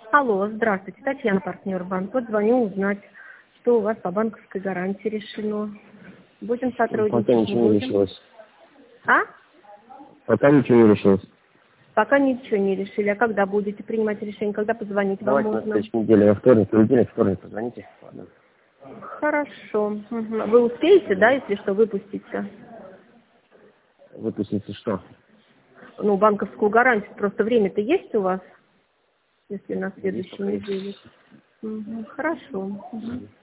Алло, здравствуйте, Татьяна, партнер банк. Вот звоню узнать, что у вас по банковской гарантии решено. Будем сотрудничать? Пока ничего не решилось. А? Пока ничего не решилось. Пока ничего не решили. А когда будете принимать решение? Когда позвонить вам Давайте на можно? следующей неделе, во вторник, понедельник, вторник позвоните. Ладно. Хорошо. Угу. Вы успеете, да, если что, выпуститься? Выпустите что? Ну, банковскую гарантию. Просто время-то есть у вас, если на Есть следующей пока есть. неделе? Угу. Хорошо. Угу.